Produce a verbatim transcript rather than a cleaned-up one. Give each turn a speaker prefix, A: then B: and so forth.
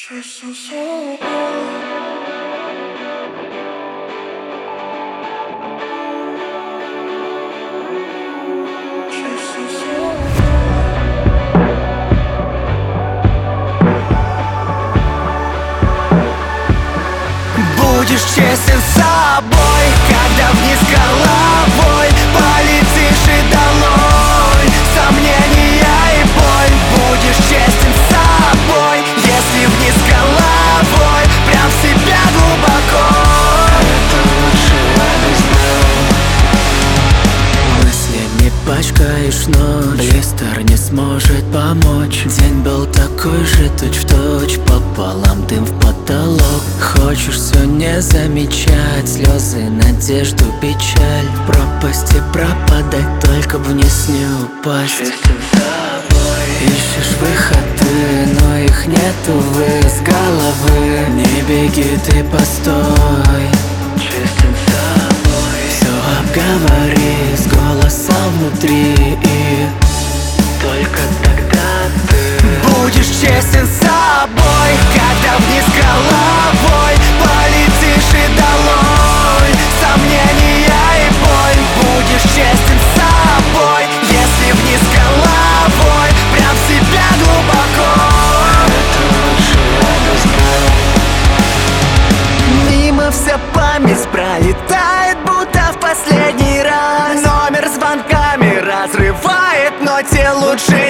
A: Будешь честен с собой, когда вниз головой полетишь и долой сомнения и боль. Будешь честен с собой, если вниз головой прям в себя глубоко. Это лучше объяснил.
B: Мыслями пачкаешь ночь, блистер не сможет помочь. День был такой же точь-в-точь, пополам дым в потолок. Хочешь все не замечать, слезы, надежду, печаль. В пропасти пропадать, только вниз не упасть.
A: Честен с тобой.
B: Ищешь выходы, но их нет, увы, с головы. Не беги, ты постой.
A: Честен с тобой.
B: Все обговори с голосом внутри, и
A: только тогда ты
B: будешь честен с собой,
A: когда вниз головой полетишь и долой сомнения и боль. Будешь честен с собой, если вниз головой прям в себя глубоко. Это лучше объяснил. Мимо вся память пролетает, будто в последний раз. Номер звонками разрывает, но те лучше